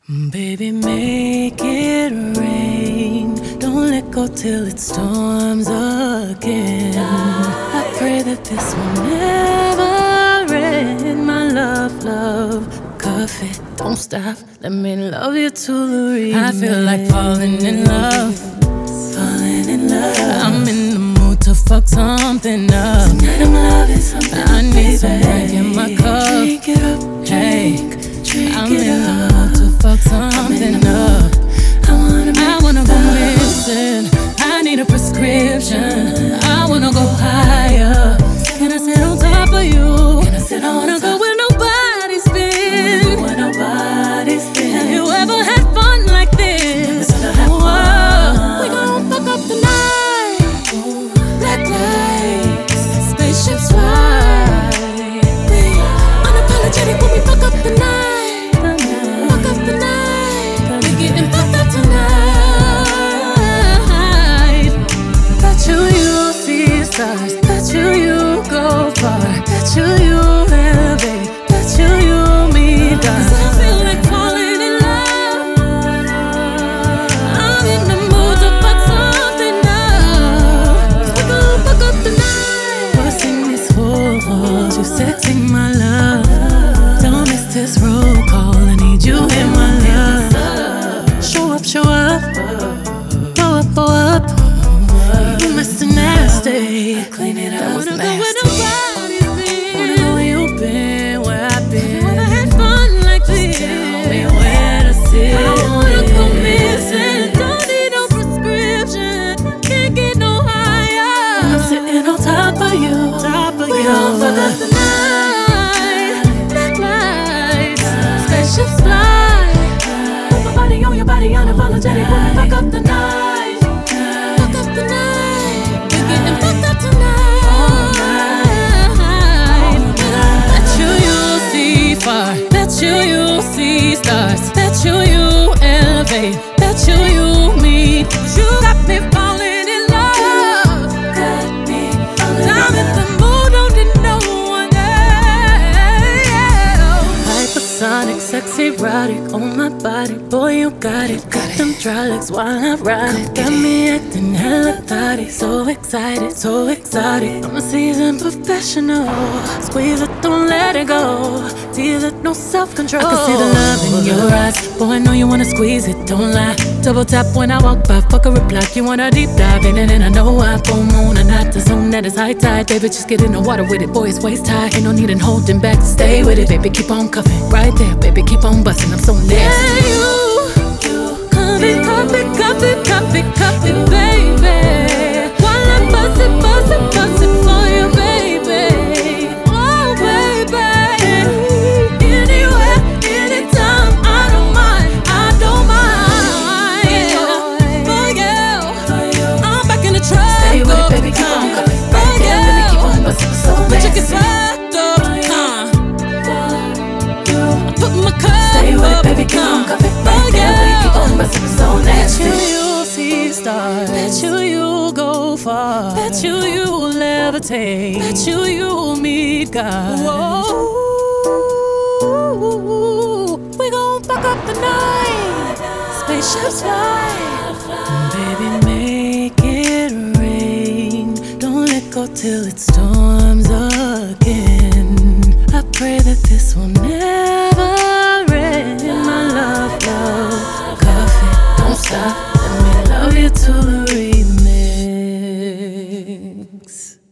Baby, make it rain. Don't let go till it storms again. I pray that this will never end. My love, coffee, don't stop. Let me love you to the remix. I feel like falling in love. Falling in love. I'm in the mood to fuck something up. Tonight I'm loving something. I need some drink in my cup. Drink it up, drink. I'm in the mood to fuck something up. I wanna go missing. I need a prescription. I wanna go higher. Can I sit on top of you? I wanna go where nobody's been. Have you ever had fun like this? Whoa. We gon' fuck up the night. Black lights, spaceships fly. We unapologetic when we fuck up the night. Bet you go far. Bet you elevate. Bet you meet God. 'Cause I feel like falling in love. I'm in the mood to fuck something up. We gon' fuck up the night. What's in this world? You sexy, my love. Don't miss this roll call. I need you in my love. Show up, show up. Blow up, blow up. You Mr. Nasty. Clean it up. I wanna go where nobody's been. Wanna know where you've been, where I've been. Never had fun like this. Tell me where to sit. I wanna go missing. Don't need no prescription. Can't get no higher. I'm sitting on top of you. We gon' fuck up the night. Black lights, spaceships fly. Put my body on your body, unapologetic. When we fuck up the night. Bet you'll see stars. Bet you elevate. Bet you meet. You got me falling in love. I'm in the mood, don't need no one else. Hypersonic, sexy, erotic on my body. Boy, you got it. Got them dry legs while I ride it. Got me acting hella thotty. So excited, so exotic. I'm a seasoned professional. Squeeze it, don't let it go. Tease it, no self-control. I can see the love in your eyes. Boy, I know you wanna squeeze it, don't lie. Double tap when I walk by, fuck a reply. You wanna deep dive in it, and I know I full moon and not the zone that is high tide. Baby, just get in the water with it, boy, it's waist high. Ain't no need in holding back, stay with it, baby, keep on cuffing. Right there, baby, keep on busting, I'm so nasty. Yeah, you cuff it, baby. While I bust it for you, baby. Oh, baby. Anywhere, anytime, I don't mind. Yeah. For you, I'm back in the trap. Stay with it, baby, keep on cuffing. Right there, baby, keep on busting, so nasty. But you get swept up, I put my cup. Stay with it, baby, keep on cuffing. Right there, baby, keep on busting, so nasty. Bet you'll see stars. Bet you'll go far. Bet you'll levitate. Bet you'll meet God. Whoa. We gon' fuck up the night. Spaceships fly. Baby, make it rain. Don't let go till it storms again. I pray that this will never end. My love, coffee, don't stop. Let me love you to the remix.